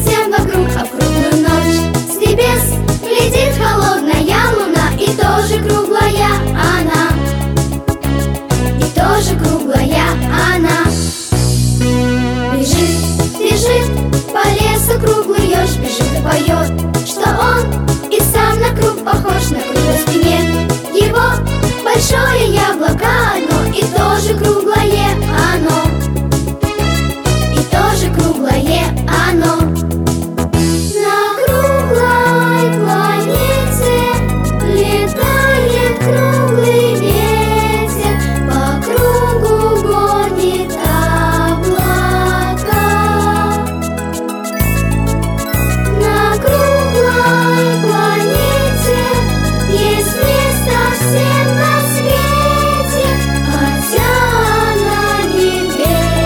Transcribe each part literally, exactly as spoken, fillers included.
всем вокруг, а в круглую ночь с небес глядит холодная луна, и тоже круглая она, и тоже круглая она. Бежит, бежит по лесу круглый еж, бежит и поет, что он и сам на круг похож, на круг на спине его большое яблоко одно, и тоже круглое оно, и тоже круглое оно. На круглой планете летает круглый ветер, по кругу гонит облака. На круглой планете есть место всем на свете, хотя она невелика.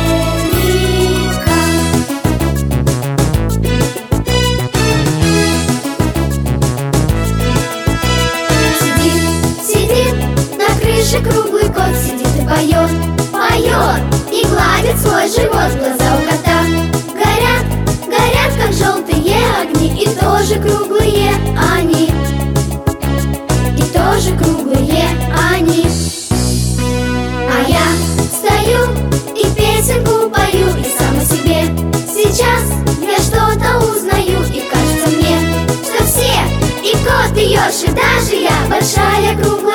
Сидит, сидит на крыше круглый кот, сидит и поет, поет и гладит свой живот. Глаза у кота горят, горят, как желтые огни, и тоже круглые они, и тоже круглые они. А я стою и песенку пою, и сама себе сейчас я что-то узнаю, и кажется мне, что все, и кот, и еж, и даже я, большая круглая